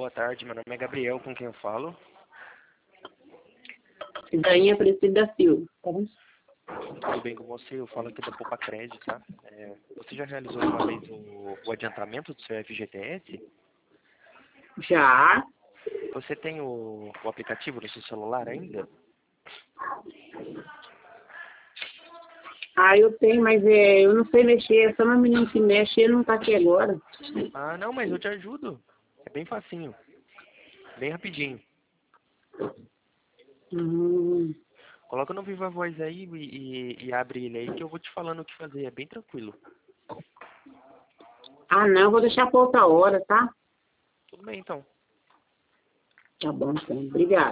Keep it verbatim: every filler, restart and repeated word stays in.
boa tarde. Meu nome é Gabriel, com quem eu falo. Dainha Aparecida Silva. Tudo bem com você? Eu falo aqui da Poupa Crédito, tá? É, você já realizou uma vez o, o adiantamento do seu F G T S? Já. Você tem o, o aplicativo no seu celular ainda? Ah, eu tenho, mas é, eu não sei mexer. É só uma menina que mexe, ele não tá aqui agora. Ah, não, mas eu te ajudo. É bem facinho. Bem rapidinho. Hum. Coloca no Viva Voz aí e, e, e abre ele aí que eu vou te falando o que fazer. É bem tranquilo. Ah, não, vou deixar pra outra hora, tá? Tudo bem, então. Tá bom, então. Obrigada.